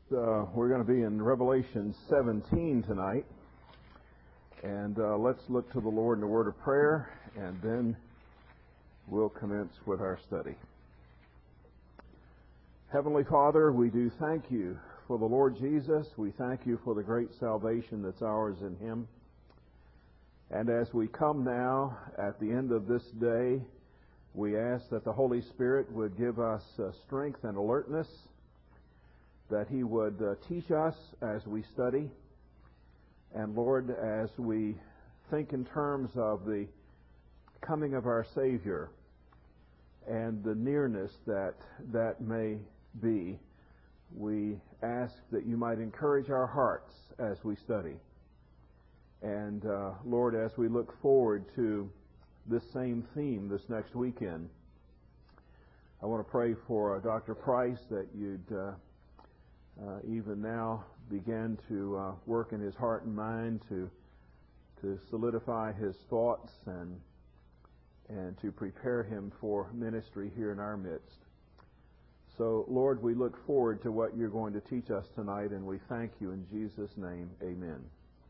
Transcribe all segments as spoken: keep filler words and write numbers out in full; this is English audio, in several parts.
Uh, we're going to be in Revelation seventeen tonight, and uh, let's look to the Lord in a word of prayer, and then we'll commence with our study. Heavenly Father, we do thank you for the Lord Jesus. We thank you for the great salvation that's ours in Him. And as we come now at the end of this day, we ask that the Holy Spirit would give us uh, strength and alertness, that He would uh, teach us as we study. And Lord, as we think in terms of the coming of our Savior and the nearness that that may be, we ask that you might encourage our hearts as we study. And uh, Lord, as we look forward to this same theme this next weekend, I want to pray for uh, Doctor Price that you'd uh, Uh, even now began to uh, work in his heart and mind to to solidify his thoughts and and to prepare him for ministry here in our midst. So, Lord, we look forward to what you're going to teach us tonight, and we thank you in Jesus' name. Amen.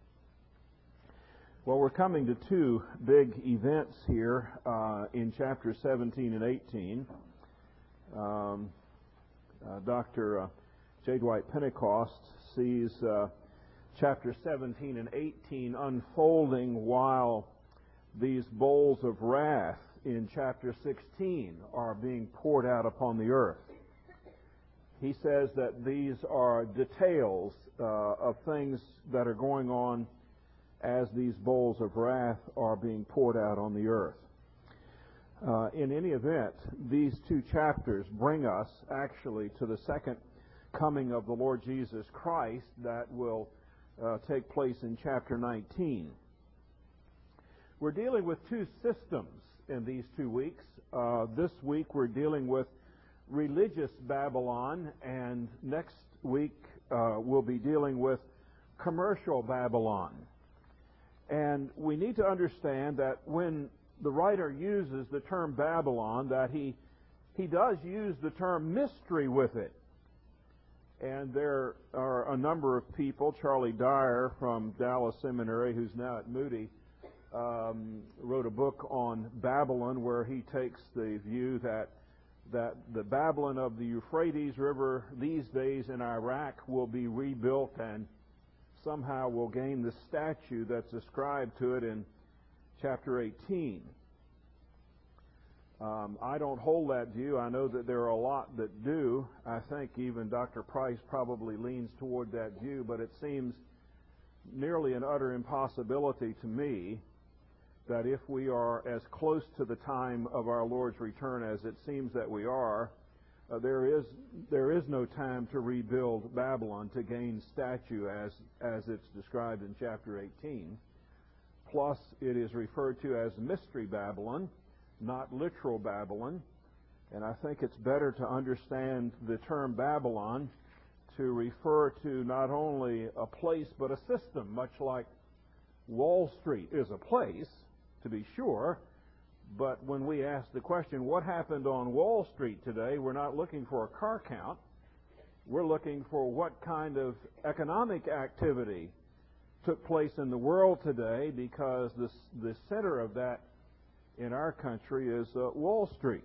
Well, we're coming to two big events here uh, in chapter seventeen and eighteen. Um, uh, Doctor Uh, J. Dwight Pentecost sees uh, chapter seventeen and eighteen unfolding while these bowls of wrath in chapter sixteen are being poured out upon the earth. He says that these are details uh, of things that are going on as these bowls of wrath are being poured out on the earth. Uh, in any event, these two chapters bring us actually to the second coming of the Lord Jesus Christ that will uh, take place in chapter nineteen. We're dealing with two systems in these two weeks. Uh, this week we're dealing with religious Babylon, and next week uh, we'll be dealing with commercial Babylon. And we need to understand that when the writer uses the term Babylon, that he he does use the term mystery with it. And there are a number of people. Charlie Dyer from Dallas Seminary, who's now at Moody, um, wrote a book on Babylon where he takes the view that that the Babylon of the Euphrates River these days in Iraq will be rebuilt and somehow will gain the statue that's ascribed to it in chapter eighteen. Um, I don't hold that view. I know that there are a lot that do. I think even Doctor Price probably leans toward that view, but it seems nearly an utter impossibility to me that if we are as close to the time of our Lord's return as it seems that we are, uh, there is there is no time to rebuild Babylon to gain statue as as it's described in chapter eighteen. Plus, it is referred to as Mystery Babylon, not literal Babylon. And I think it's better to understand the term Babylon to refer to not only a place but a system, much like Wall Street is a place, to be sure. But when we ask the question, what happened on Wall Street today, we're not looking for a car count. We're looking for what kind of economic activity took place in the world today, because the, the center of that in our country is uh, Wall Street.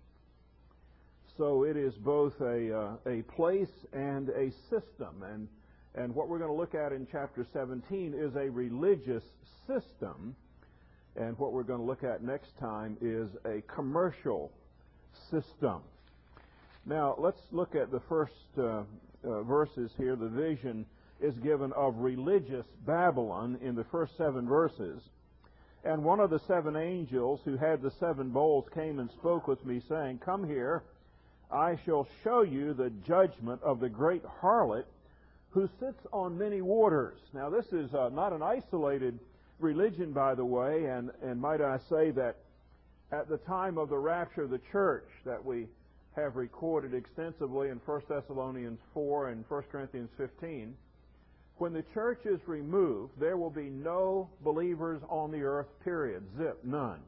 So it is both a uh, a place and a system, and and what we're going to look at in chapter seventeen is a religious system, and what we're going to look at next time is a commercial system. Now let's look at the first uh, uh, verses here. The vision is given of religious Babylon in the first seven verses. And one of the seven angels who had the seven bowls came and spoke with me, saying, "Come here, I shall show you the judgment of the great harlot who sits on many waters." Now, this is uh, not an isolated religion, by the way, and, and might I say that at the time of the rapture of the church that we have recorded extensively in First Thessalonians four and First Corinthians fifteen, when the church is removed, there will be no believers on the earth, period. Zip, none.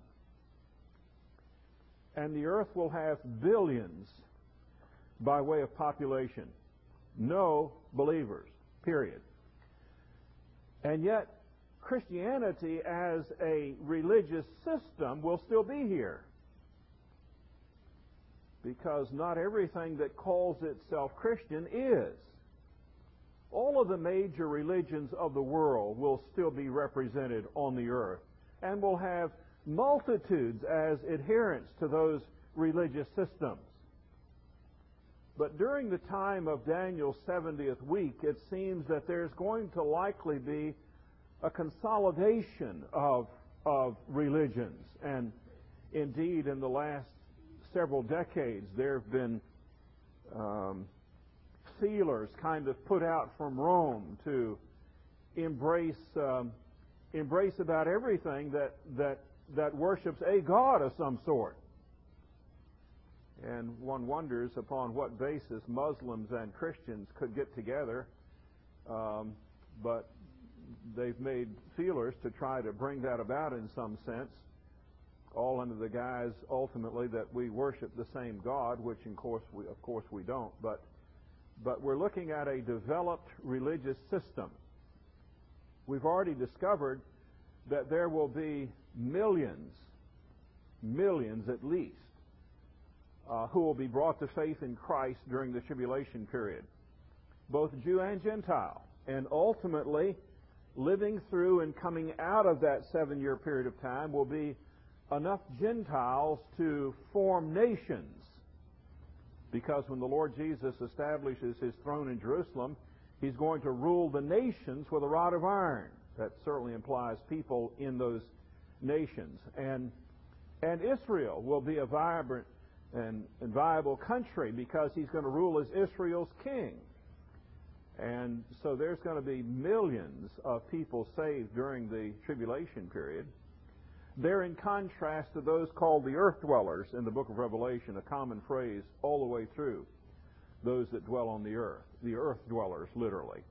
And the earth will have billions by way of population. No believers, period. And yet, Christianity as a religious system will still be here. Because not everything that calls itself Christian is. All of the major religions of the world will still be represented on the earth and will have multitudes as adherents to those religious systems. But during the time of Daniel's seventieth week, it seems that there's going to likely be a consolidation of, of religions. And indeed, in the last several decades, there have been um, feelers kind of put out from Rome to embrace um, embrace about everything that that that worships a god of some sort. And one wonders upon what basis Muslims and Christians could get together, um, but they've made feelers to try to bring that about in some sense, all under the guise ultimately that we worship the same God, which of course we, of course we don't. But but we're looking at a developed religious system. We've already discovered that there will be millions, millions at least, uh, who will be brought to faith in Christ during the tribulation period, both Jew and Gentile. And ultimately, living through and coming out of that seven-year period of time will be enough Gentiles to form nations. Because when the Lord Jesus establishes His throne in Jerusalem, He's going to rule the nations with a rod of iron. That certainly implies people in those nations. And and Israel will be a vibrant and, and viable country because He's going to rule as Israel's king. And so there's going to be millions of people saved during the tribulation period. They're in contrast to those called the earth dwellers in the book of Revelation, a common phrase all the way through, those that dwell on the earth, the earth dwellers, literally.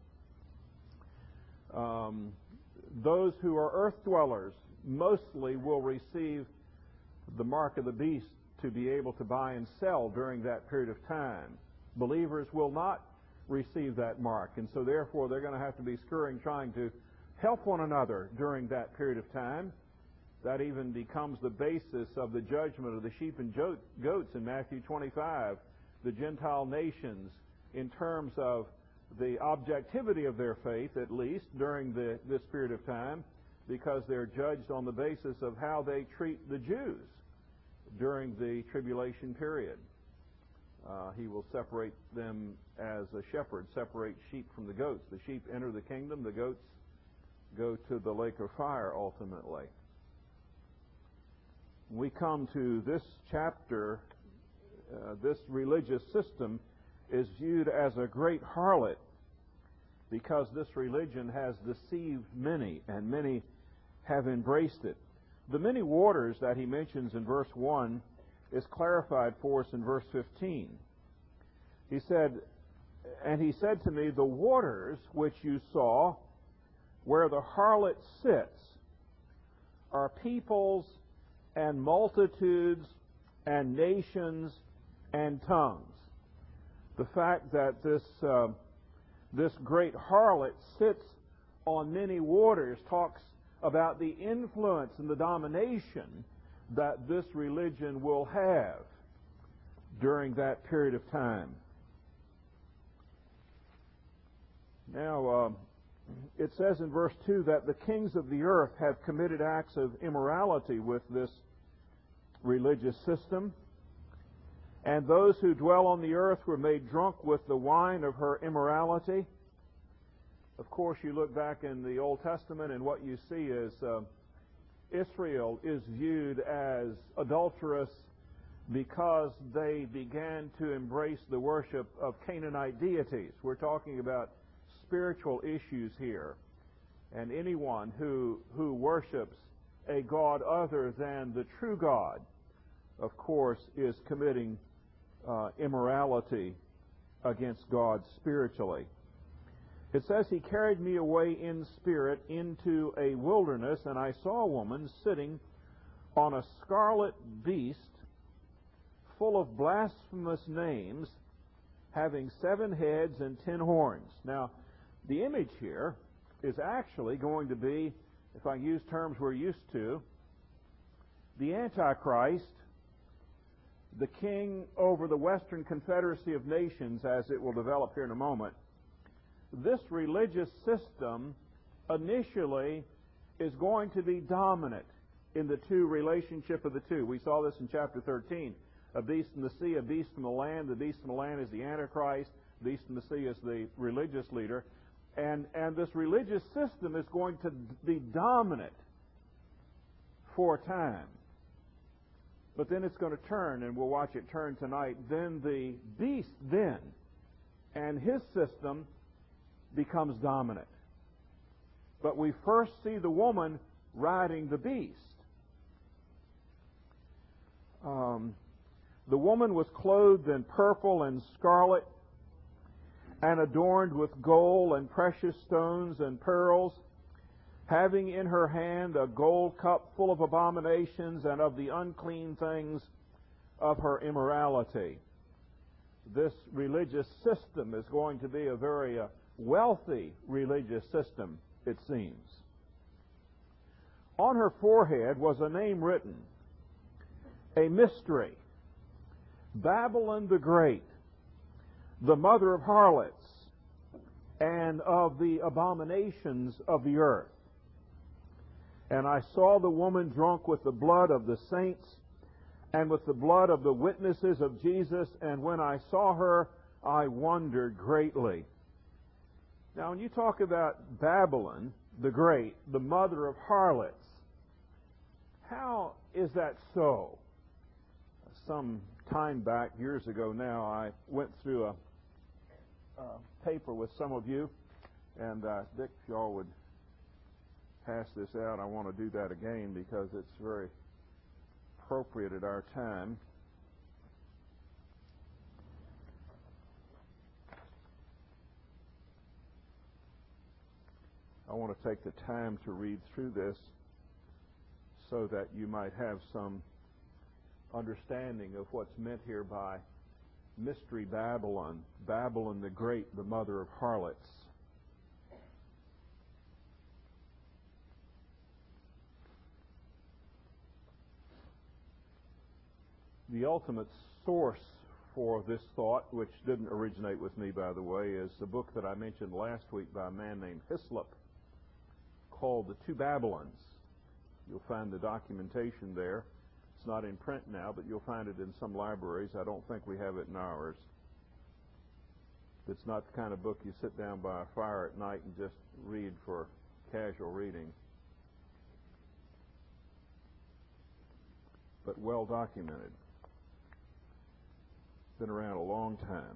Um, those who are earth dwellers mostly will receive the mark of the beast to be able to buy and sell during that period of time. Believers will not receive that mark, and so therefore they're going to have to be scurrying, trying to help one another during that period of time. That even becomes the basis of the judgment of the sheep and goats in Matthew twenty-five. The Gentile nations, in terms of the objectivity of their faith, at least during the, this period of time, because they're judged on the basis of how they treat the Jews during the tribulation period. Uh, he will separate them as a shepherd separates sheep from the goats. The sheep enter the kingdom, the goats go to the lake of fire ultimately. We come to this chapter, uh, this religious system is viewed as a great harlot because this religion has deceived many, and many have embraced it. The many waters that he mentions in verse one is clarified for us in verse fifteen. He said, "And he said to me, the waters which you saw, where the harlot sits, are peoples and multitudes and nations and tongues." The fact that this uh, this great harlot sits on many waters talks about the influence and the domination that this religion will have during that period of time. Now, uh, it says in verse two that the kings of the earth have committed acts of immorality with this religious system, and those who dwell on the earth were made drunk with the wine of her immorality. Of course, you look back in the Old Testament, and what you see is uh, Israel is viewed as adulterous because they began to embrace the worship of Canaanite deities. We're talking about spiritual issues here. And anyone who who worships a god other than the true God, of course, is committing uh, immorality against God spiritually. It says, "He carried me away in spirit into a wilderness, and I saw a woman sitting on a scarlet beast full of blasphemous names having seven heads and ten horns. Now, the image here is actually going to be, if I use terms we're used to, the Antichrist, the king over the Western Confederacy of Nations, as it will develop here in a moment. This religious system initially is going to be dominant in the two relationship of the two. We saw this in chapter thirteen. A beast in the sea, a beast in the land. The beast in the land is the Antichrist. The beast in the sea is the religious leader. And, and this religious system is going to be dominant for a time. But then it's going to turn, and we'll watch it turn tonight. Then the beast then, and his system becomes dominant. But we first see the woman riding the beast. Um, the woman was clothed in purple and scarlet, and adorned with gold and precious stones and pearls, having in her hand a gold cup full of abominations and of the unclean things of her immorality. This religious system is going to be a very uh, wealthy religious system, it seems. On her forehead was a name written, a mystery, Babylon the Great, the mother of harlots and of the abominations of the earth. And I saw the woman drunk with the blood of the saints and with the blood of the witnesses of Jesus, and when I saw her, I wondered greatly. Now, when you talk about Babylon the Great, the mother of harlots, how is that so? Some time back, years ago now, I went through a, a paper with some of you, and uh, Dick, if y'all would pass this out, I want to do that again because it's very appropriate at our time. I want to take the time to read through this so that you might have some understanding of what's meant here by Mystery Babylon, Babylon the Great, the mother of harlots. The ultimate source for this thought, which didn't originate with me, by the way, is the book that I mentioned last week by a man named Hislop called The Two Babylons. You'll find the documentation there. It's not in print now, but you'll find it in some libraries. I don't think we have it in ours. It's not the kind of book you sit down by a fire at night and just read for casual reading, but well documented. Been around a long time.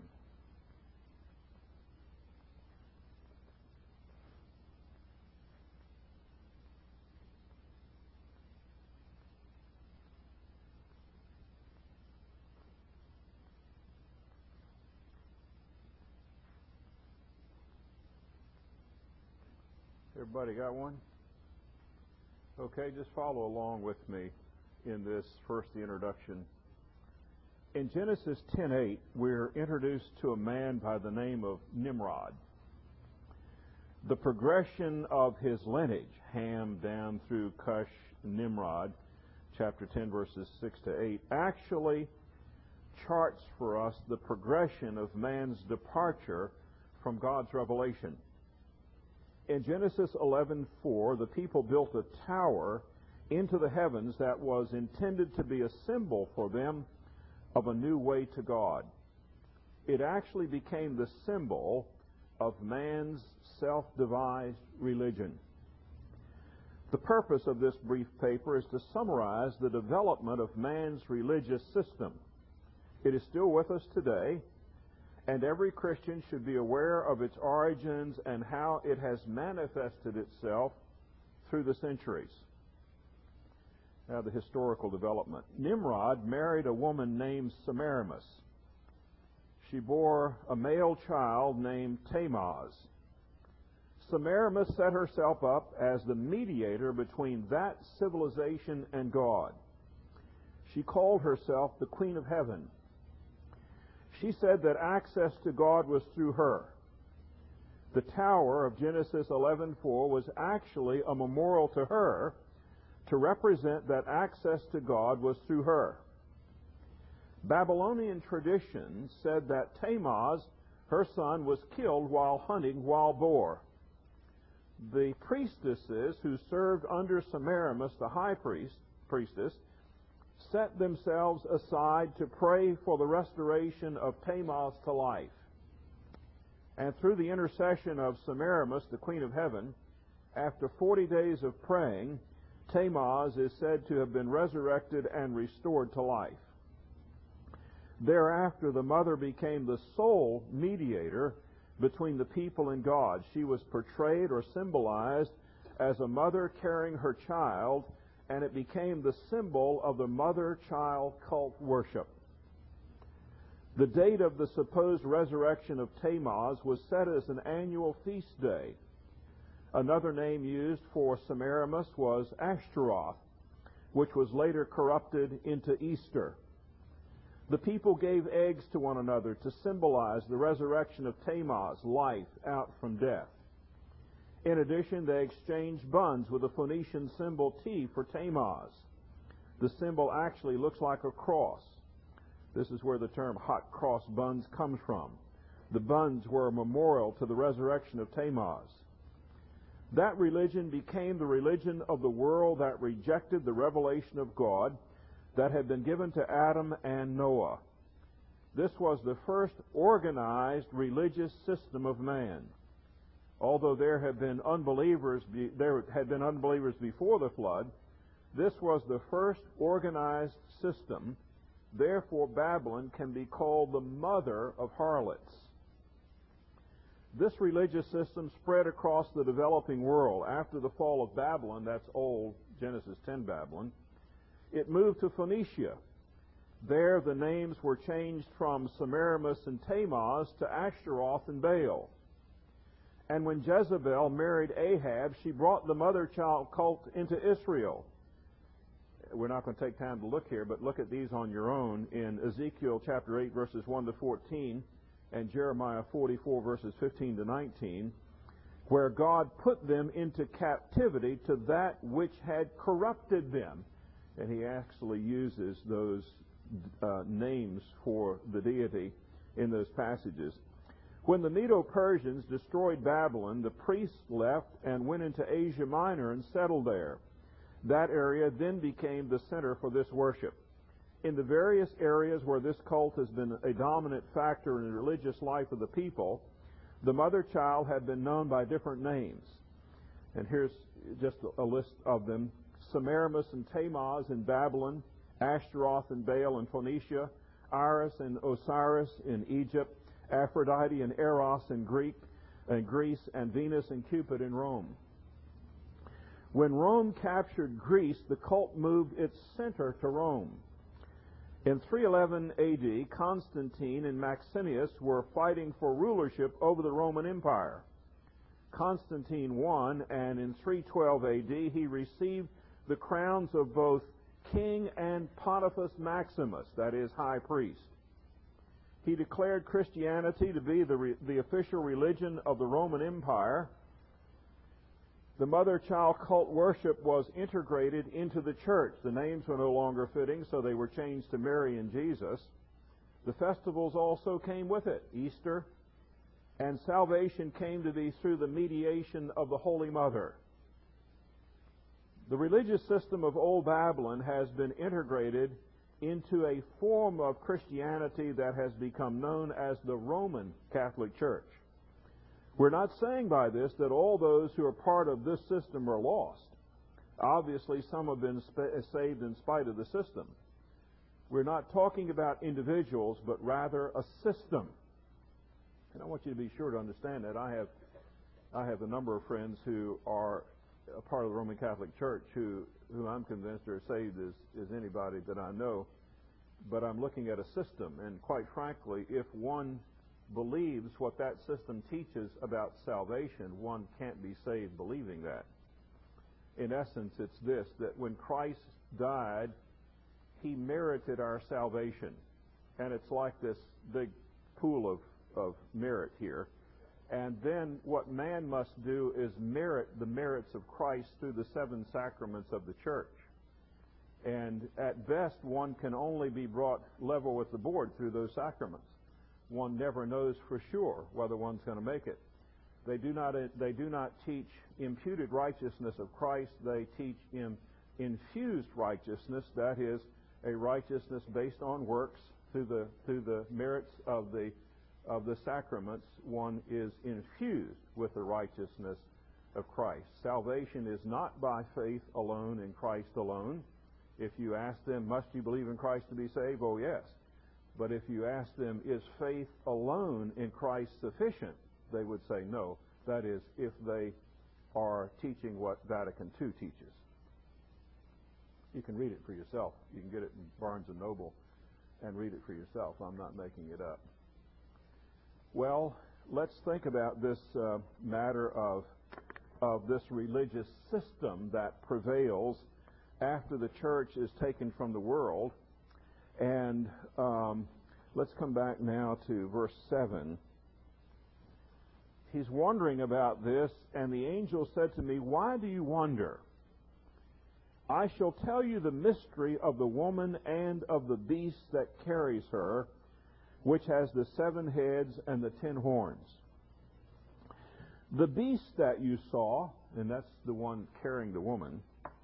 Everybody got one? Okay, just follow along with me in this first, the introduction. In Genesis ten eight, we're introduced to a man by the name of Nimrod. The progression of his lineage, Ham down through Cush, Nimrod, chapter ten, verses six to eight, actually charts for us the progression of man's departure from God's revelation. In Genesis eleven four, the people built a tower into the heavens that was intended to be a symbol for them of a new way to God. It actually became the symbol of man's self-devised religion. The purpose of this brief paper is to summarize the development of man's religious system. It is still with us today, and every Christian should be aware of its origins and how it has manifested itself through the centuries. Now, the historical development. Nimrod married a woman named Semiramis. She bore a male child named Tammuz. Semiramis set herself up as the mediator between that civilization and God. She called herself the Queen of Heaven. She said that access to God was through her. The tower of Genesis eleven four was actually a memorial to her to represent that access to God was through her. Babylonian tradition said that Tammuz, her son, was killed while hunting wild boar. The priestesses who served under Semiramis, the high priest, priestess, set themselves aside to pray for the restoration of Tammuz to life. And through the intercession of Semiramis, the Queen of Heaven, after forty days of praying, Tammuz is said to have been resurrected and restored to life. Thereafter, the mother became the sole mediator between the people and God. She was portrayed or symbolized as a mother carrying her child, and it became the symbol of the mother-child cult worship. The date of the supposed resurrection of Tammuz was set as an annual feast day. Another name used for Semiramis was Ashtaroth, which was later corrupted into Easter. The people gave eggs to one another to symbolize the resurrection of Tammuz, life out from death. In addition, they exchanged buns with the Phoenician symbol T for Tammuz. The symbol actually looks like a cross. This is where the term hot cross buns comes from. The buns were a memorial to the resurrection of Tammuz. That religion became the religion of the world that rejected the revelation of God that had been given to Adam and Noah. This was the first organized religious system of man. Although there had been unbelievers, be, there had been unbelievers before the flood, this was the first organized system. Therefore, Babylon can be called the mother of harlots. This religious system spread across the developing world. After the fall of Babylon, that's old Genesis ten Babylon, it moved to Phoenicia. There the names were changed from Semiramis and Tammuz to Ashtaroth and Baal. And when Jezebel married Ahab, she brought the mother-child cult into Israel. We're not going to take time to look here, but look at these on your own in Ezekiel chapter eight, verses one to fourteen, and Jeremiah forty-four, verses fifteen to nineteen, where God put them into captivity to that which had corrupted them. And he actually uses those uh, names for the deity in those passages. When the Medo-Persians destroyed Babylon, the priests left and went into Asia Minor and settled there. That area then became the center for this worship. In the various areas where this cult has been a dominant factor in the religious life of the people, the mother-child had been known by different names. And here's just a list of them. Semiramis and Tammuz in Babylon, Ashtaroth and Baal in Phoenicia, Iris and Osiris in Egypt, Aphrodite and Eros in Greek and Greece, and Venus and Cupid in Rome. When Rome captured Greece, the cult moved its center to Rome. In three eleven A D, Constantine and Maxentius were fighting for rulership over the Roman Empire. Constantine won, and in three twelve A D he received the crowns of both king and Pontifex Maximus, that is, high priest. He declared Christianity to be the, re, the official religion of the Roman Empire. The mother-child cult worship was integrated into the church. The names were no longer fitting, so they were changed to Mary and Jesus. The festivals also came with it, Easter, and salvation came to be through the mediation of the Holy Mother. The religious system of Old Babylon has been integrated into a form of Christianity that has become known as the Roman Catholic Church. We're not saying by this that all those who are part of this system are lost. Obviously, some have been saved in spite of the system. We're not talking about individuals, but rather a system. And I want you to be sure to understand that. I have, I have a number of friends who are a part of the Roman Catholic Church who, who I'm convinced are saved as, as anybody that I know. But I'm looking at a system, and quite frankly, if one believes what that system teaches about salvation, one can't be saved believing that. In essence, it's this, that when Christ died, he merited our salvation. And it's like this big pool of, of merit here. And then what man must do is merit the merits of Christ through the seven sacraments of the church. And at best, one can only be brought level with the board through those sacraments. One never knows for sure whether one's going to make it. They do not, they do not teach imputed righteousness of Christ. They teach in, infused righteousness, that is, a righteousness based on works through the, through the merits of the, of the sacraments. One is infused with the righteousness of Christ. Salvation is not by faith alone in Christ alone. If you ask them, must you believe in Christ to be saved? Oh, yes. But if you ask them, is faith alone in Christ sufficient? They would say no. That is, if they are teaching what Vatican two teaches. You can read it for yourself. You can get it in Barnes and Noble and read it for yourself. I'm not making it up. Well, let's think about this uh, matter of, of this religious system that prevails after the church is taken from the world. And um, let's come back now to verse seven. He's wondering about this, and the angel said to me, why do you wonder? I shall tell you the mystery of the woman and of the beast that carries her, which has the seven heads and the ten horns. The beast that you saw, and that's the one carrying the woman,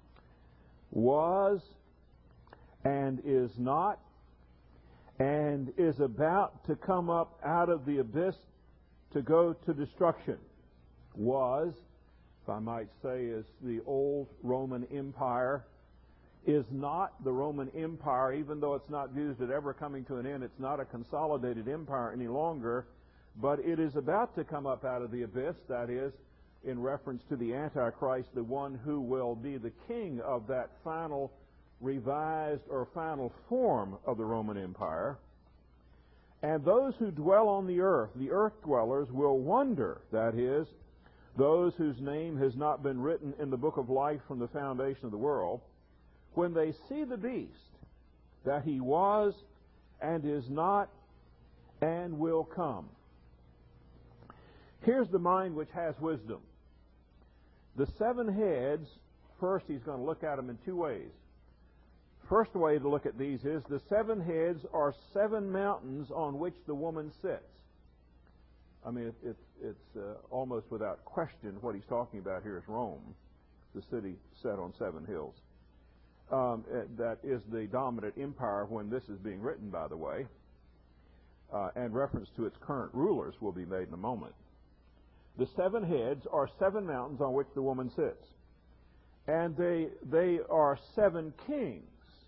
was and is not and is about to come up out of the abyss to go to destruction. Was, if I might say, is the old Roman Empire. Is not the Roman Empire, even though it's not viewed as ever coming to an end. It's not a consolidated empire any longer, but it is about to come up out of the abyss, that is, in reference to the Antichrist, the one who will be the king of that final revised or final form of the Roman Empire. And those who dwell on the earth, the earth dwellers, will wonder, that is, those whose name has not been written in the book of life from the foundation of the world, when they see the beast, that he was and is not and will come. Here's the mind which has wisdom. The seven heads, first he's going to look at them in two ways. First way to look at these is the seven heads are seven mountains on which the woman sits. I mean, it, it, it's uh, almost without question what he's talking about here is Rome, the city set on seven hills. Um, that is the dominant empire when this is being written, by the way, uh, and reference to its current rulers will be made in a moment. The seven heads are seven mountains on which the woman sits. And they, they are seven kings.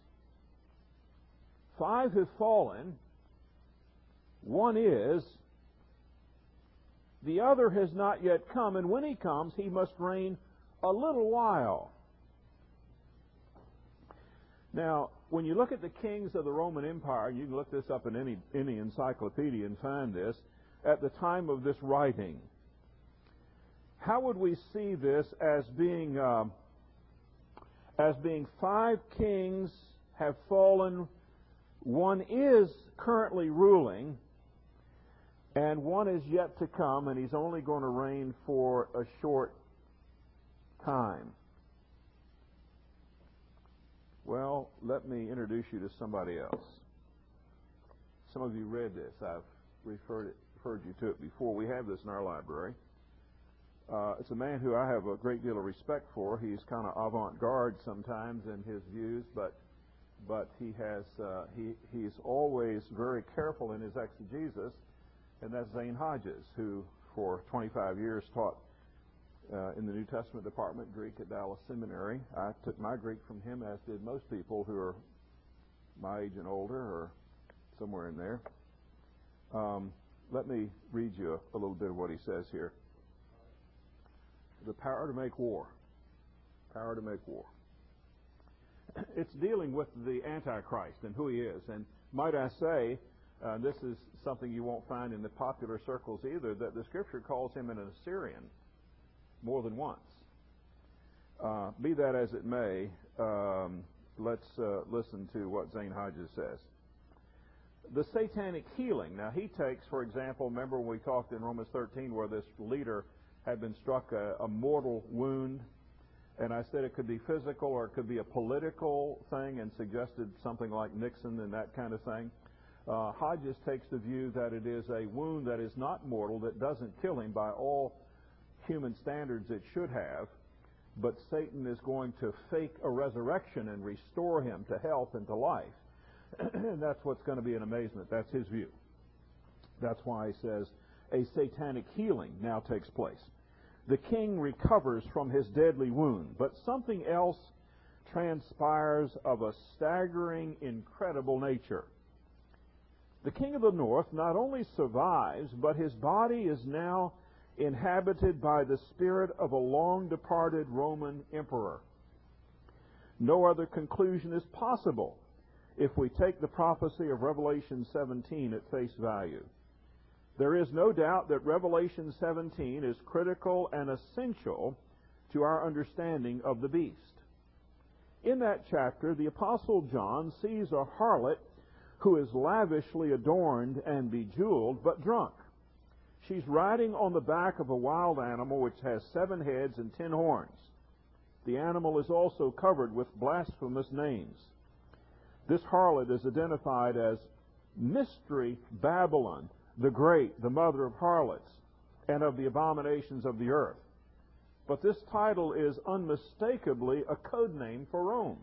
Five have fallen. One is. The other has not yet come. And when he comes, he must reign a little while. Now, when you look at the kings of the Roman Empire, you can look this up in any, any encyclopedia and find this, at the time of this writing, how would we see this as being uh, as being five kings have fallen, one is currently ruling, and one is yet to come, and he's only going to reign for a short time? Well, let me introduce you to somebody else. Some of you read this. I've referred, it, referred you to it before. We have this in our library. Uh, it's a man who I have a great deal of respect for. He's kind of avant-garde sometimes in his views, but but he has uh, he he's always very careful in his exegesis, and that's Zane Hodges, who for twenty-five years taught uh, in the New Testament department Greek at Dallas Seminary. I took my Greek from him, as did most people who are my age and older, or somewhere in there. Um, let me read you a, a little bit of what he says here. The power to make war. Power to make war. It's dealing with the Antichrist and who he is. And might I say, uh, this is something you won't find in the popular circles either, that the Scripture calls him an Assyrian more than once. Uh, be that as it may, um, let's uh, listen to what Zane Hodges says. The satanic healing. Now, he takes, for example, remember when we talked in Romans thirteen where this leader had been struck a, a mortal wound, and I said it could be physical or it could be a political thing, and suggested something like Nixon and that kind of thing. Uh, Hodges takes the view that it is a wound that is not mortal, that doesn't kill him by all human standards it should have, but Satan is going to fake a resurrection and restore him to health and to life. And that's what's going to be an amazement. That's his view. That's why he says a satanic healing now takes place. The king recovers from his deadly wound, but something else transpires of a staggering, incredible nature. The king of the north not only survives, but his body is now inhabited by the spirit of a long-departed Roman emperor. No other conclusion is possible if we take the prophecy of Revelation seventeen at face value. There is no doubt that Revelation seventeen is critical and essential to our understanding of the beast. In that chapter, the Apostle John sees a harlot who is lavishly adorned and bejeweled, but drunk. She's riding on the back of a wild animal which has seven heads and ten horns. The animal is also covered with blasphemous names. This harlot is identified as Mystery Babylon, the Great, the mother of harlots, and of the abominations of the earth. But this title is unmistakably a code name for Rome.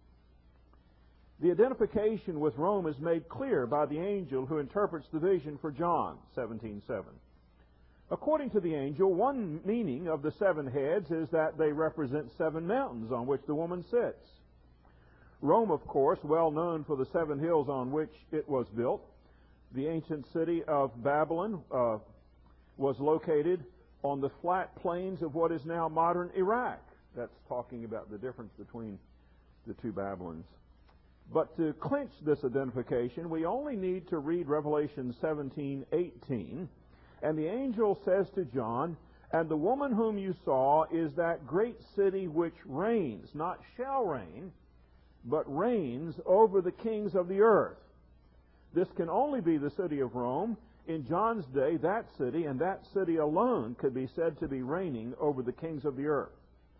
The identification with Rome is made clear by the angel who interprets the vision for John seventeen seven. According to the angel, one meaning of the seven heads is that they represent seven mountains on which the woman sits. Rome, of course, well known for the seven hills on which it was built. The ancient city of Babylon uh, was located on the flat plains of what is now modern Iraq. That's talking about the difference between the two Babylons. But to clinch this identification, we only need to read Revelation seventeen eighteen. And the angel says to John, "And the woman whom you saw is that great city which reigns," not shall reign, but reigns over the kings of the earth. This can only be the city of Rome. In John's day, that city and that city alone could be said to be reigning over the kings of the earth.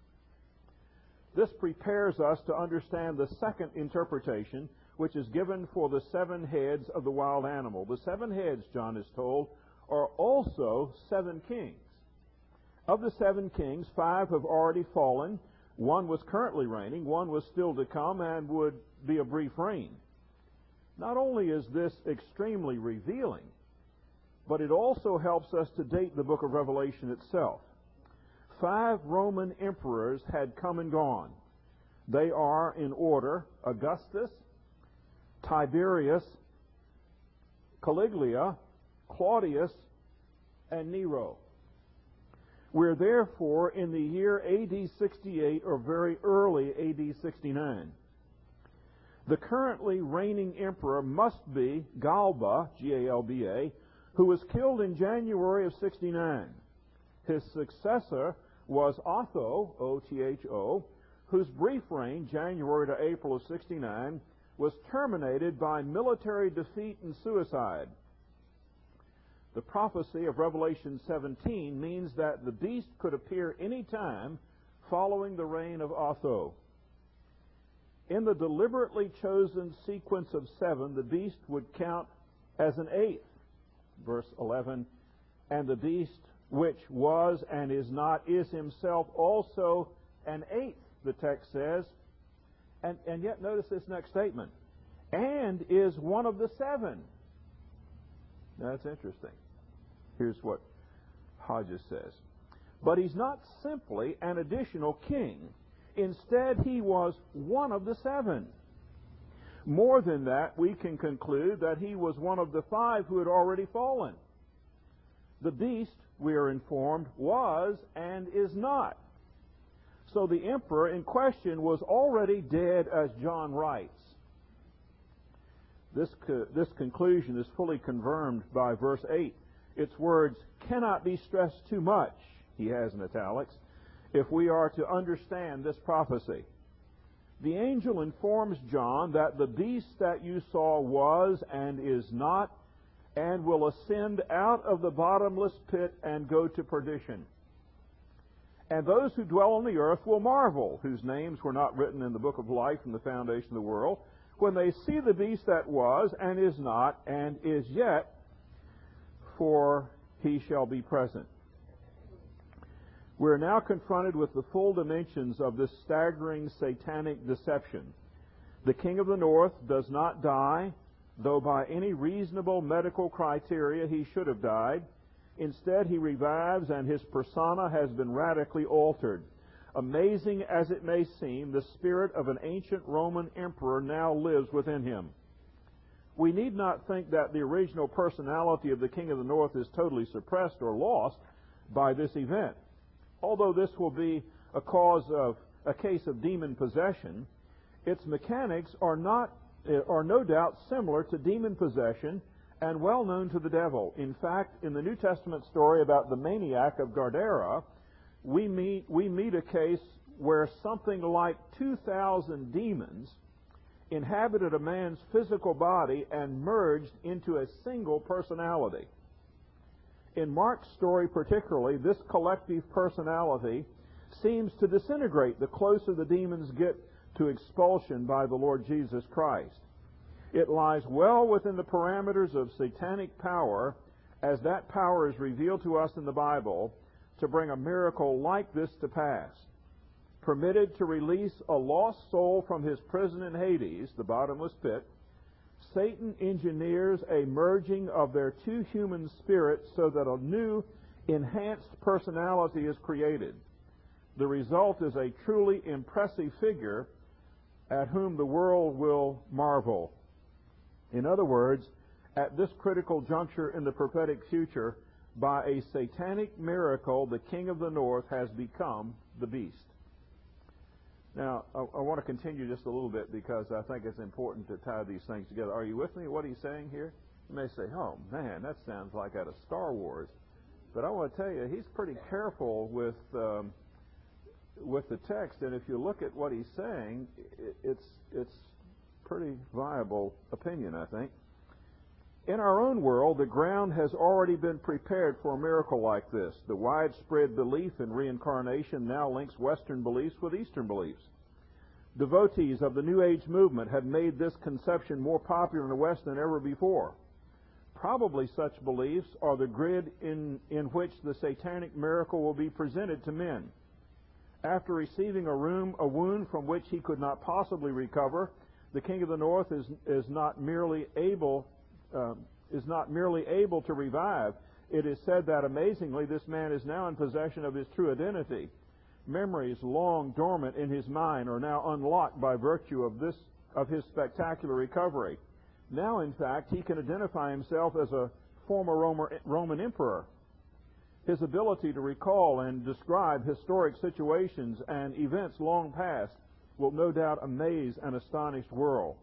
This prepares us to understand the second interpretation, which is given for the seven heads of the wild animal. The seven heads, John is told, are also seven kings. Of the seven kings, five have already fallen. One was currently reigning, one was still to come and would be a brief reign. Not only is this extremely revealing, but it also helps us to date the book of Revelation itself. Five Roman emperors had come and gone. They are, in order, Augustus, Tiberius, Caligula, Claudius, and Nero. We're therefore in the year A D sixty-eight or very early A D sixty-nine. The currently reigning emperor must be Galba, G A L B A, who was killed in January of sixty-nine. His successor was Otho, O T H O, whose brief reign, January to April of sixty-nine, was terminated by military defeat and suicide. The prophecy of Revelation seventeen means that the beast could appear any time following the reign of Otho. In the deliberately chosen sequence of seven, the beast would count as an eighth. Verse eleven, "And the beast which was and is not is himself also an eighth," the text says. And, and yet notice this next statement, "and is one of the seven." Now that's interesting. Here's what Hodges says. But he's not simply an additional king. Instead, he was one of the seven. More than that, we can conclude that he was one of the five who had already fallen. The beast, we are informed, was and is not. So the emperor in question was already dead, as John writes. This, co- this conclusion is fully confirmed by verse eight. Its words cannot be stressed too much, he has in italics, if we are to understand this prophecy. The angel informs John that the beast that you saw was and is not, and will ascend out of the bottomless pit and go to perdition. And those who dwell on the earth will marvel, whose names were not written in the book of life from the foundation of the world, when they see the beast that was and is not and is yet, for he shall be present. We're now confronted with the full dimensions of this staggering satanic deception. The king of the north does not die, though by any reasonable medical criteria he should have died. Instead, he revives, and his persona has been radically altered. Amazing as it may seem, the spirit of an ancient Roman emperor now lives within him. We need not think that the original personality of the king of the north is totally suppressed or lost by this event. Although this will be a cause of a case of demon possession, its mechanics are not are no doubt similar to demon possession and well known to the devil. In fact, in the New Testament story about the maniac of Gadara, we meet we meet a case where something like two thousand demons inhabited a man's physical body and merged into a single personality. In Mark's story particularly, this collective personality seems to disintegrate the closer the demons get to expulsion by the Lord Jesus Christ. It lies well within the parameters of satanic power, as that power is revealed to us in the Bible, to bring a miracle like this to pass. Permitted to release a lost soul from his prison in Hades, the bottomless pit, Satan engineers a merging of their two human spirits so that a new, enhanced personality is created. The result is a truly impressive figure at whom the world will marvel. In other words, at this critical juncture in the prophetic future, by a satanic miracle, the king of the north has become the beast. Now, I, I want to continue just a little bit because I think it's important to tie these things together. Are you with me? What he's saying here? You may say, oh, man, that sounds like out of Star Wars. But I want to tell you, he's pretty careful with um, with the text, and if you look at what he's saying, it, it's it's pretty viable opinion, I think. In our own world, the ground has already been prepared for a miracle like this. The widespread belief in reincarnation now links Western beliefs with Eastern beliefs. Devotees of the New Age movement have made this conception more popular in the West than ever before. Probably such beliefs are the grid in, in which the satanic miracle will be presented to men. After receiving a, room, a wound from which he could not possibly recover, the king of the north is, is not merely able uh, is not merely able to revive. It is said that amazingly this man is now in possession of his true identity. Memories long dormant in his mind are now unlocked by virtue of this of his spectacular recovery. Now, in fact, he can identify himself as a former Roman emperor. His ability to recall and describe historic situations and events long past will no doubt amaze an astonished world.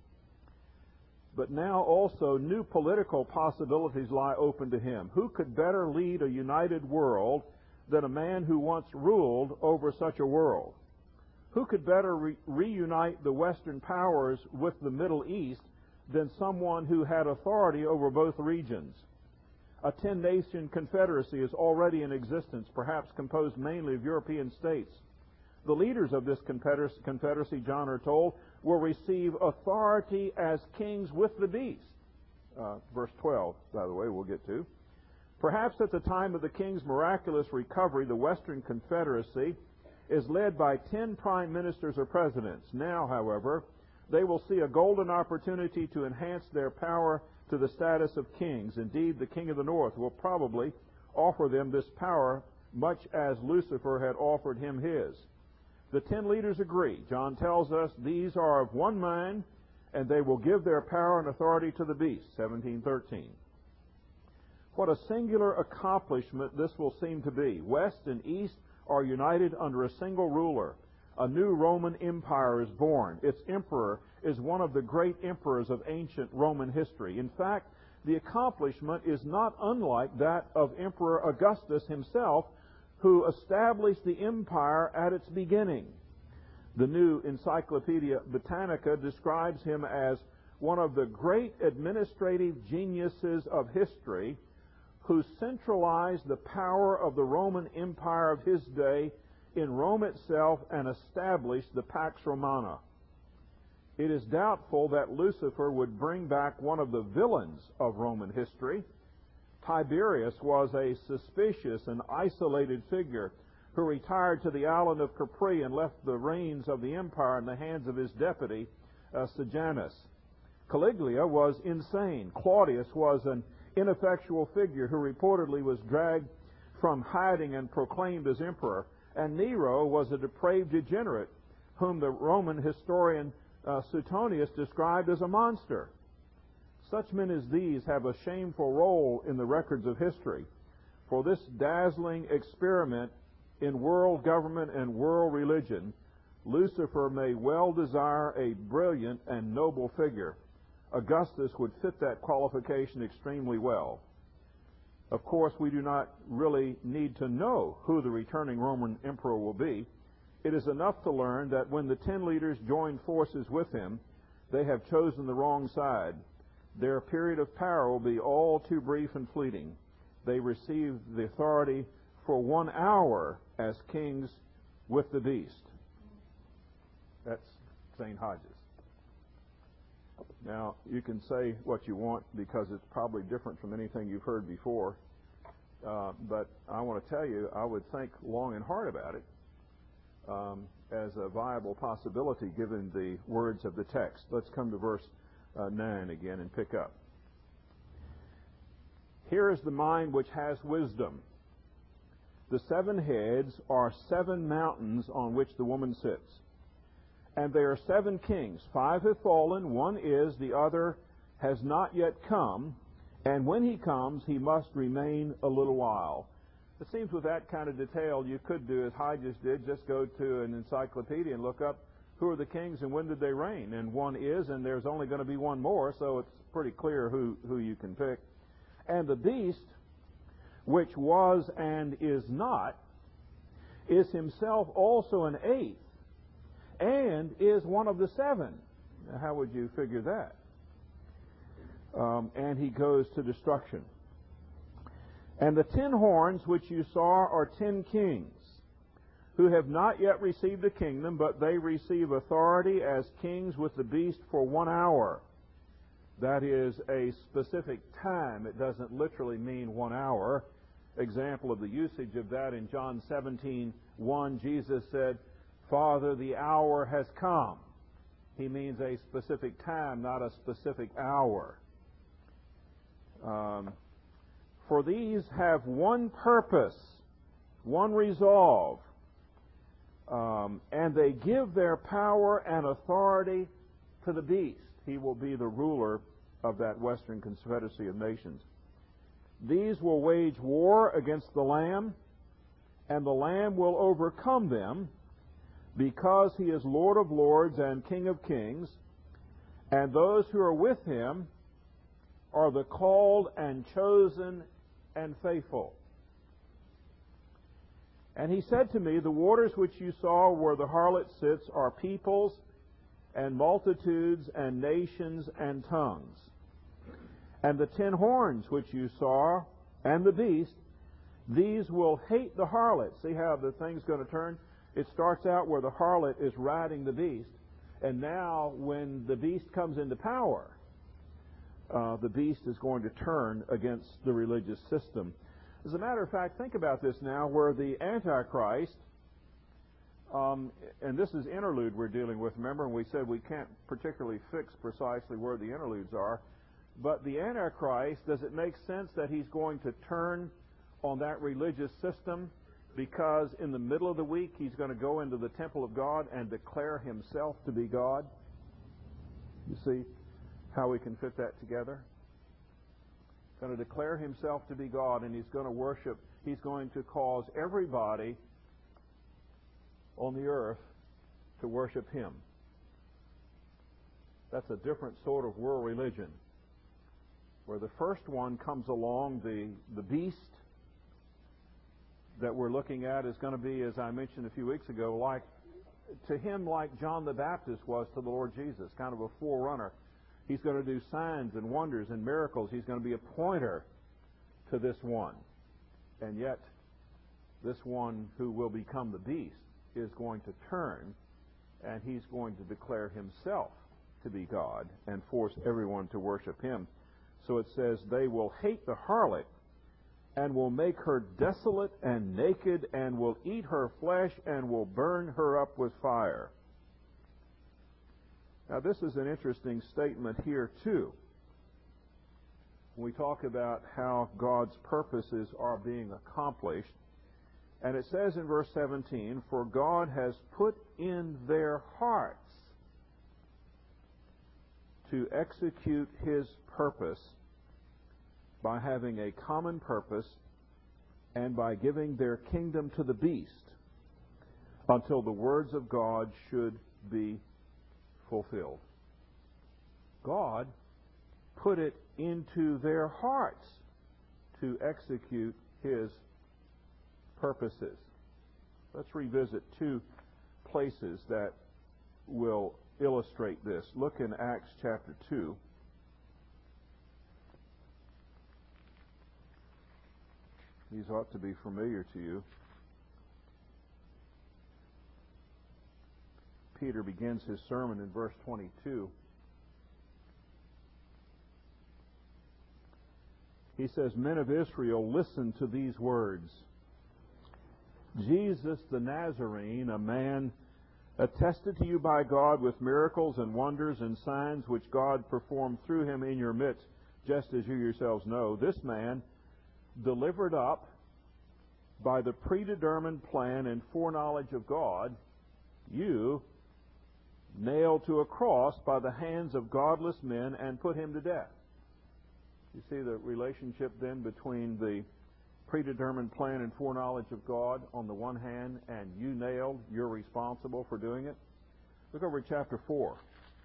But now also new political possibilities lie open to him. Who could better lead a united world than a man who once ruled over such a world? Who could better re- reunite the Western powers with the Middle East than someone who had authority over both regions? A ten-nation confederacy is already in existence, perhaps composed mainly of European states. The leaders of this confederacy, John are told, will receive authority as kings with the beast. Uh, verse twelve, by the way, we'll get to. Perhaps at the time of the king's miraculous recovery, the Western Confederacy is led by ten prime ministers or presidents. Now, however, they will see a golden opportunity to enhance their power to the status of kings. Indeed, the king of the north will probably offer them this power, much as Lucifer had offered him his. The ten leaders agree. John tells us these are of one mind, and they will give their power and authority to the beast, seventeen thirteen. What a singular accomplishment this will seem to be. West and East are united under a single ruler. A new Roman Empire is born. Its emperor is one of the great emperors of ancient Roman history. In fact, the accomplishment is not unlike that of Emperor Augustus himself, who established the empire at its beginning. The new Encyclopedia Britannica describes him as one of the great administrative geniuses of history who centralized the power of the Roman Empire of his day in Rome itself and established the Pax Romana. It is doubtful that Lucifer would bring back one of the villains of Roman history. Tiberius was a suspicious and isolated figure who retired to the island of Capri and left the reins of the empire in the hands of his deputy, uh, Sejanus. Caligula was insane. Claudius was an ineffectual figure who reportedly was dragged from hiding and proclaimed as emperor. And Nero was a depraved degenerate whom the Roman historian uh, Suetonius described as a monster. Such men as these have a shameful role in the records of history. For this dazzling experiment in world government and world religion, Lucifer may well desire a brilliant and noble figure. Augustus would fit that qualification extremely well. Of course, we do not really need to know who the returning Roman emperor will be. It is enough to learn that when the ten leaders join forces with him, they have chosen the wrong side. Their period of power will be all too brief and fleeting. They receive the authority for one hour as kings with the beast. That's Saint Hodges. Now, you can say what you want because it's probably different from anything you've heard before. Uh, but I want to tell you, I would think long and hard about it um, as a viable possibility given the words of the text. Let's come to verse uh, nine again and pick up. Here is the mind which has wisdom. The seven heads are seven mountains on which the woman sits. And there are seven kings. Five have fallen, one is, the other has not yet come. And when he comes, he must remain a little while. It seems with that kind of detail, you could do as Hodges did, just go to an encyclopedia and look up who are the kings and when did they reign. And one is, and there's only going to be one more, so it's pretty clear who, who you can pick. And the beast, which was and is not, is himself also an eighth, and is one of the seven. Now, how would you figure that? Um, and he goes to destruction. And the ten horns which you saw are ten kings, who have not yet received the kingdom, but they receive authority as kings with the beast for one hour. That is a specific time. It doesn't literally mean one hour. Example of the usage of that in John seventeen one, Jesus said, "Father, the hour has come." He means a specific time, not a specific hour. Um, for these have one purpose, one resolve, um, and they give their power and authority to the beast. He will be the ruler of that Western Confederacy of Nations. These will wage war against the Lamb, and the Lamb will overcome them, because he is Lord of lords and King of kings, and those who are with him are the called and chosen and faithful. And he said to me, the waters which you saw where the harlot sits are peoples and multitudes and nations and tongues. And the ten horns which you saw and the beast, these will hate the harlot. See how the thing's going to turn? It starts out where the harlot is riding the beast, and now when the beast comes into power, uh, the beast is going to turn against the religious system. As a matter of fact, think about this now, where the Antichrist, um, and this is interlude we're dealing with, remember, and we said we can't particularly fix precisely where the interludes are, but the Antichrist, does it make sense that he's going to turn on that religious system? Because in the middle of the week, he's going to go into the temple of God and declare himself to be God. You see how we can fit that together? He's going to declare himself to be God, and he's going to worship. He's going to cause everybody on the earth to worship him. That's a different sort of world religion, where the first one comes along, the, the beast, that we're looking at is going to be, as I mentioned a few weeks ago, like to him like John the Baptist was to the Lord Jesus, kind of a forerunner. He's going to do signs and wonders and miracles. He's going to be a pointer to this one. And yet, this one who will become the beast is going to turn, and he's going to declare himself to be God and force everyone to worship him. So it says, they will hate the harlot and will make her desolate and naked and will eat her flesh and will burn her up with fire. Now this is an interesting statement here too. When we talk about how God's purposes are being accomplished, and it says in verse seventeen, for God has put in their hearts to execute his purpose by having a common purpose and by giving their kingdom to the beast until the words of God should be fulfilled. God put it into their hearts to execute his purposes. Let's revisit two places that will illustrate this. Look in Acts chapter two. These ought to be familiar to you. Peter begins his sermon in verse twenty-two. He says, men of Israel, listen to these words. Jesus the Nazarene, a man attested to you by God with miracles and wonders and signs which God performed through him in your midst, just as you yourselves know. This man, delivered up by the predetermined plan and foreknowledge of God, you nailed to a cross by the hands of godless men and put him to death. You see the relationship then between the predetermined plan and foreknowledge of God on the one hand, and you nailed, you're responsible for doing it. Look over at chapter four.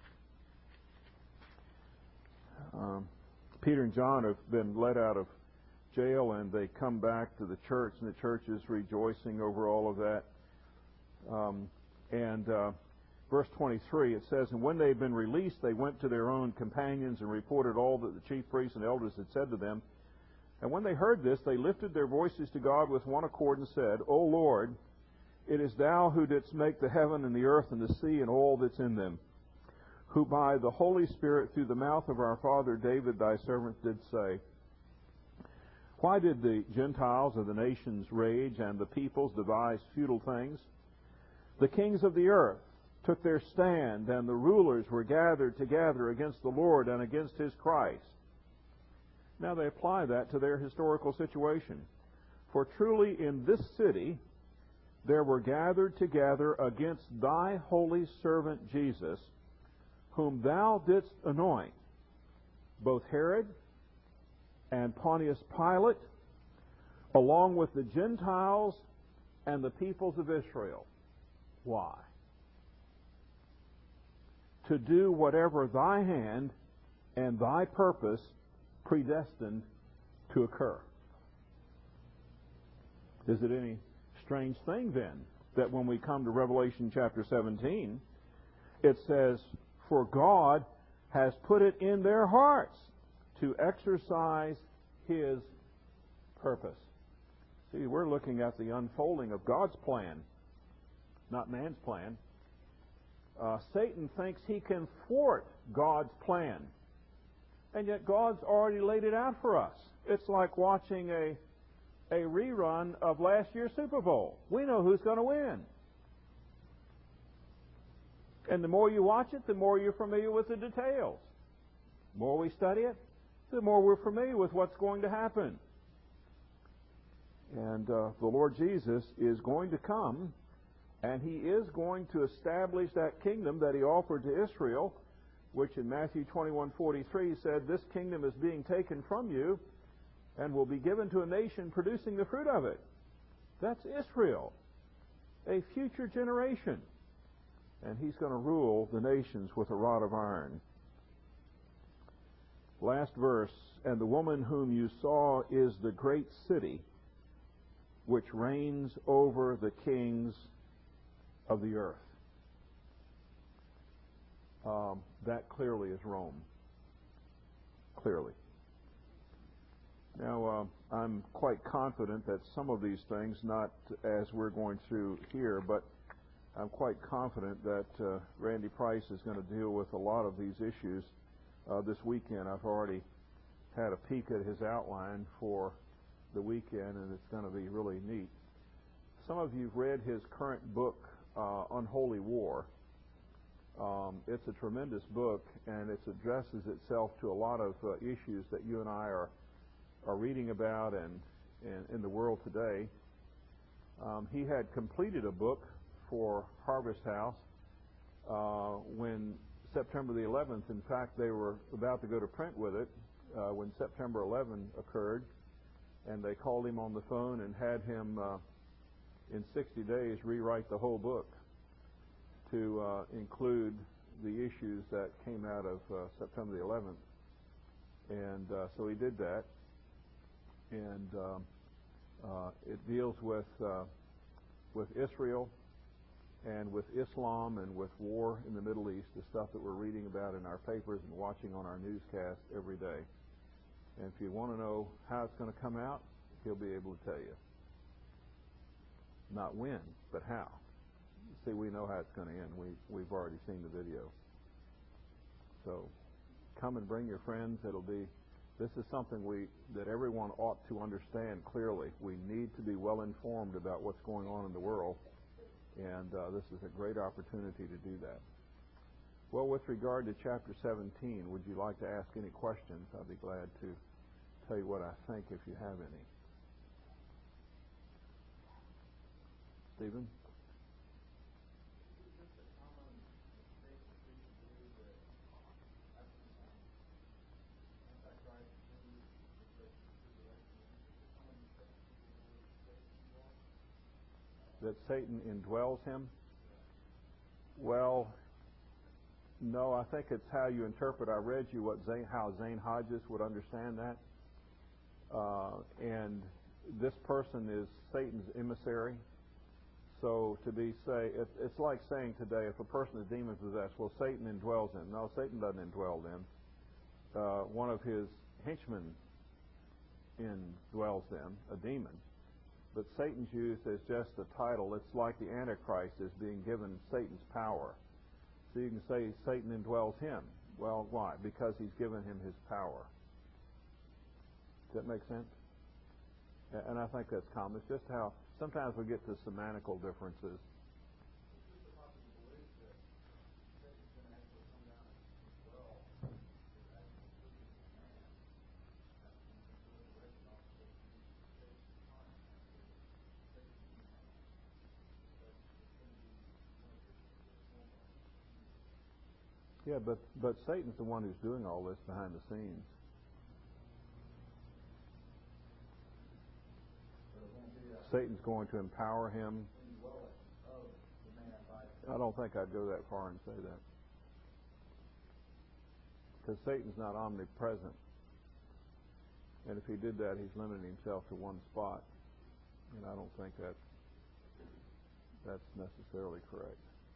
Um, Peter and John have been let out of jail, and they come back to the church, and the church is rejoicing over all of that. Um, and uh, verse twenty-three, it says, and when they had been released, they went to their own companions and reported all that the chief priests and elders had said to them. And when they heard this, they lifted their voices to God with one accord and said, O Lord, it is thou who didst make the heaven and the earth and the sea and all that's in them, who by the Holy Spirit through the mouth of our father David thy servant did say, why did the Gentiles of the nations rage and the peoples devise futile things? The kings of the earth took their stand, and the rulers were gathered together against the Lord and against his Christ. Now they apply that to their historical situation. For truly in this city there were gathered together against thy holy servant Jesus, whom thou didst anoint, both Herod and Pontius Pilate, along with the Gentiles and the peoples of Israel. Why? To do whatever thy hand and thy purpose predestined to occur. Is it any strange thing then that when we come to Revelation chapter seventeen, it says, for God has put it in their hearts to exercise his purpose. See, we're looking at the unfolding of God's plan, not man's plan. Uh, Satan thinks he can thwart God's plan. And yet God's already laid it out for us. It's like watching a, a rerun of last year's Super Bowl. We know who's going to win. And the more you watch it, the more you're familiar with the details. The more we study it, the more we're familiar with what's going to happen. And uh, the Lord Jesus is going to come, and he is going to establish that kingdom that he offered to Israel, which in Matthew twenty-one forty-three said, this kingdom is being taken from you and will be given to a nation producing the fruit of it. That's Israel, a future generation. And he's going to rule the nations with a rod of iron. Last verse, and the woman whom you saw is the great city which reigns over the kings of the earth. um, that clearly is Rome. Clearly. Now, uh, I'm quite confident that some of these things, not as we're going through here, but I'm quite confident that uh, Randy Price is going to deal with a lot of these issues uh, this weekend. I've already had a peek at his outline for the weekend, and it's going to be really neat. Some of you have read his current book, uh, Unholy War. Um, it's a tremendous book, and it addresses itself to a lot of uh, issues that you and I are are reading about and, and in the world today. Um, he had completed a book for Harvest House uh, when September the eleventh, in fact, they were about to go to print with it uh, when September eleventh occurred, and they called him on the phone and had him uh, in sixty days rewrite the whole book to uh, include the issues that came out of uh, September the eleventh. And uh, so he did that. And um, uh, it deals with uh, with Israel and with Islam and with war in the Middle East, the stuff that we're reading about in our papers and watching on our newscast every day. And if you want to know how it's going to come out, he'll be able to tell you. Not when, but how. See, we know how it's going to end. We, we've already seen the video. So come and bring your friends. It'll be... This is something we that everyone ought to understand clearly. We need to be well informed about what's going on in the world, and uh, this is a great opportunity to do that. Well, with regard to chapter seventeen, would you like to ask any questions? I'd be glad to tell you what I think if you have any. Stephen? That Satan indwells him? Well, no, I think it's how you interpret. I read you what Zane, how Zane Hodges would understand that. Uh, and this person is Satan's emissary. So to be say, it, it's like saying today, if a person is demon possessed, well, Satan indwells him. No, Satan doesn't indwell them. Uh, one of his henchmen indwells them, a demon. But Satan's used as just a title. It's like the Antichrist is being given Satan's power. So you can say Satan indwells him. Well, why? Because he's given him his power. Does that make sense? And I think that's common. It's just how sometimes we get to semantical differences. Yeah, but but Satan's the one who's doing all this behind the scenes. Satan's going to empower him. I don't think I'd go that far and say that. Because Satan's not omnipresent. And if he did that, he's limiting himself to one spot. And I don't think that that's necessarily correct.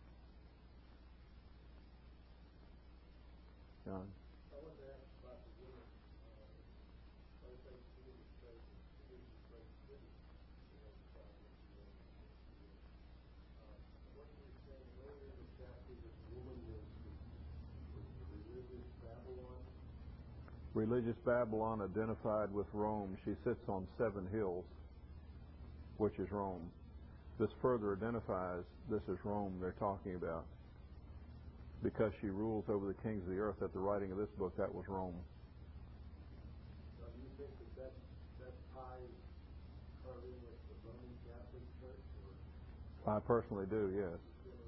John? I wanted to ask about the women. Uh, I think the women say the Israel Great City, you know, the problem with the women. Uh, what you were saying earlier in the chapter that the woman was the, was the religious Babylon? Religious Babylon identified with Rome. She sits on seven hills, which is Rome. This further identifies this is Rome they're talking about. Because she rules over the kings of the earth. At the writing of this book, that was Rome. So do you think that that, that ties her in with the Roman Catholic Church? Or I personally do, yes.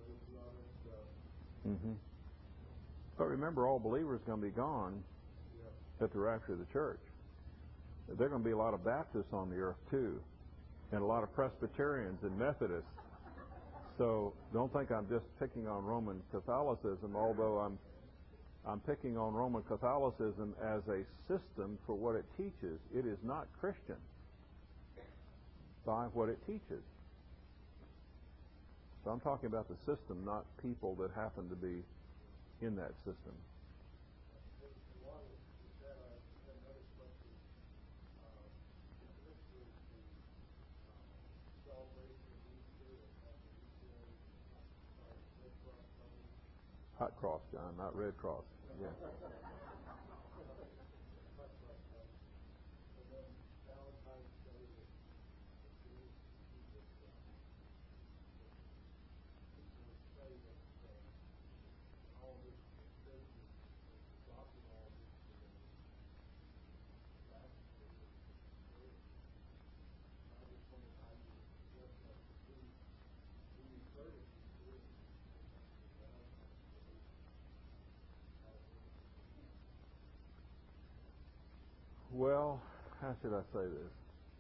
Mm-hmm. But remember, all believers are going to be gone yeah. at the rapture of the church. There are going to be a lot of Baptists on the earth, too, and a lot of Presbyterians and Methodists. So don't think I'm just picking on Roman Catholicism, although I'm I'm picking on Roman Catholicism as a system for what it teaches. It is not Christian by what it teaches. So I'm talking about the system, not people that happen to be in that system. And along with that, I had another question. Uh, this was the uh, celebration of Easter at the Easter egg, uh, Red Cross Company. Hot Cross, John, not Red Cross. Yeah. Hot Cross Company. And then Valentine's Day that the Jewish people, uh, people would say that uh, all this church is adopting all this for the last year. I just wondered how you would address that. We, we refer to Easter as Valentine's Day. Well, how should I say this?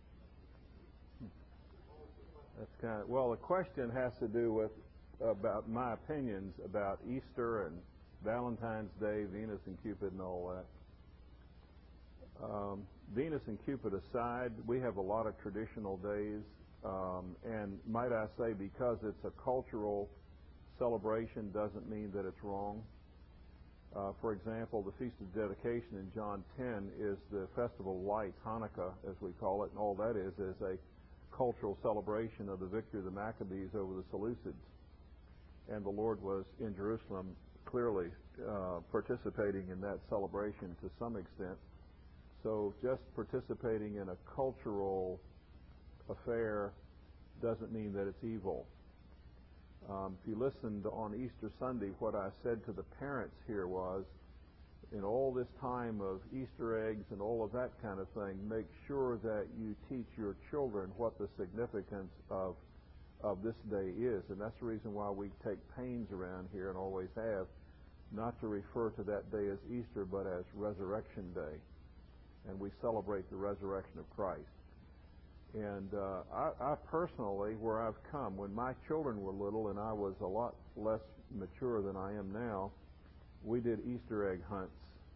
That's kind of, well, the question has to do with about my opinions about Easter and Valentine's Day, Venus and Cupid and all that. Um, Venus and Cupid aside, we have a lot of traditional days, um, and might I say, because it's a cultural celebration doesn't mean that it's wrong. Uh, for example, the Feast of Dedication in John ten is the Festival of Light, Hanukkah, as we call it, and all that is is a cultural celebration of the victory of the Maccabees over the Seleucids. And the Lord was in Jerusalem clearly uh, participating in that celebration to some extent. So just participating in a cultural affair doesn't mean that it's evil. Um, if you listened on Easter Sunday, what I said to the parents here was, in all this time of Easter eggs and all of that kind of thing, make sure that you teach your children what the significance of of this day is. And that's the reason why we take pains around here and always have, not to refer to that day as Easter, but as Resurrection Day. And we celebrate the resurrection of Christ. And uh, I, I personally, where I've come, when my children were little and I was a lot less mature than I am now, we did Easter egg hunts.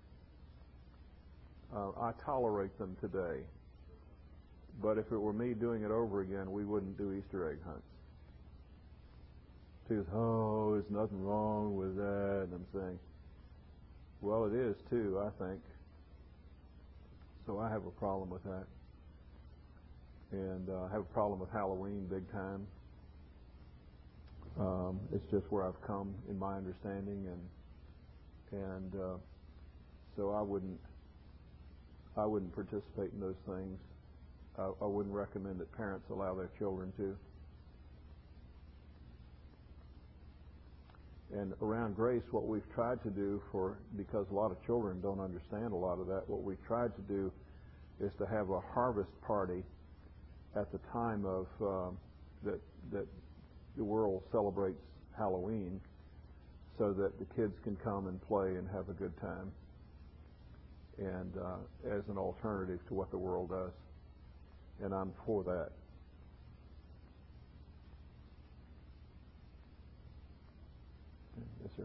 Uh, I tolerate them today. But if it were me doing it over again, we wouldn't do Easter egg hunts. She goes, oh, there's nothing wrong with that. And I'm saying, well, it is too, I think. So I have a problem with that. And uh, I have a problem with Halloween big time. Um, it's just where I've come in my understanding, and and uh, so I wouldn't I wouldn't participate in those things. I, I wouldn't recommend that parents allow their children to. And around Grace, what we've tried to do for, because a lot of children don't understand a lot of that, what we've tried to do is to have a harvest party at the time of um, that that the world celebrates Halloween, so that the kids can come and play and have a good time, and uh, as an alternative to what the world does. And I'm for that. Yes, sir.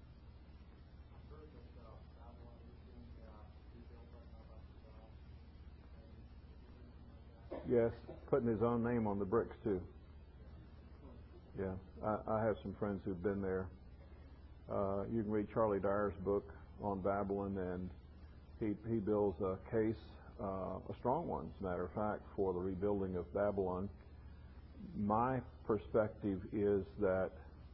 Yes, putting his own name on the bricks too. Yeah, I, I have some friends who've been there. Uh, you can read Charlie Dyer's book on Babylon, and he he builds a case, uh, a strong one, as a matter of fact, for the rebuilding of Babylon. My perspective is that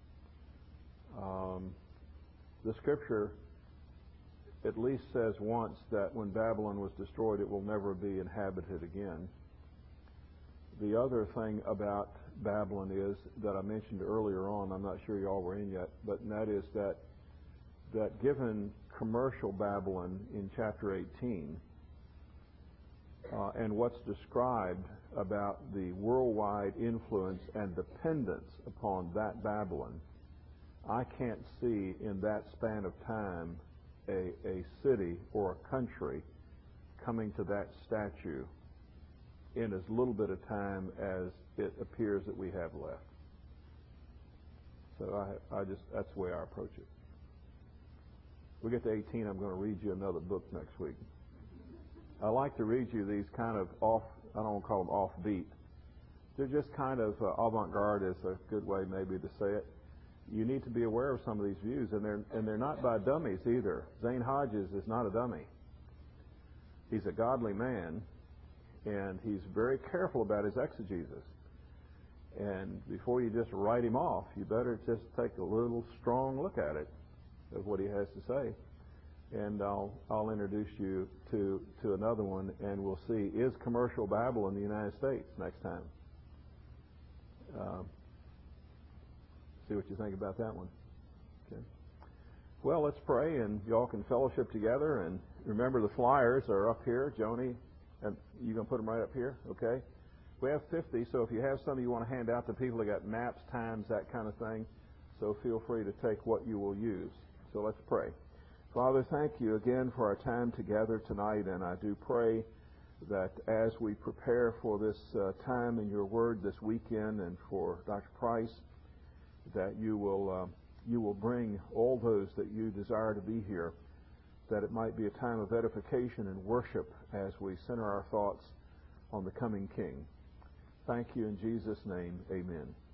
um, the Scripture at least says once that when Babylon was destroyed, it will never be inhabited again. The other thing about Babylon is that I mentioned earlier on, I'm not sure y'all were in yet, but and that is that that given commercial Babylon in chapter eighteen, uh, and what's described about the worldwide influence and dependence upon that Babylon, I can't see in that span of time a, a city or a country coming to that statue in as little bit of time as it appears that we have left. So I, I just, that's the way I approach it. We get to eighteen, I'm going to read you another book next week. I like to read you these kind of off, I don't want to call them offbeat. They're just kind of, uh, avant-garde is a good way maybe to say it. you need to be aware of some of these views, and they're and they're not by dummies either. Zane Hodges is not a dummy. He's a godly man, and he's very careful about his exegesis. And before you just write him off, you better just take a little strong look at it of what he has to say. And I'll I'll introduce you to to another one, and we'll see, is commercial Babel in the United States next time. Uh, see what you think about that one. Okay. Well, let's pray, and y'all can fellowship together. And remember, the flyers are up here. Joni, and you gonna put them right up here, okay? We have fifty, so if you have some you want to hand out to people, they got maps, times, that kind of thing. So feel free to take what you will use. So let's pray. Father, thank you again for our time together tonight, and I do pray that as we prepare for this uh, time in your word this weekend, and for Doctor Price, that you will uh, you will bring all those that you desire to be here, that it might be a time of edification and worship as we center our thoughts on the coming King. Thank you in Jesus' name. Amen.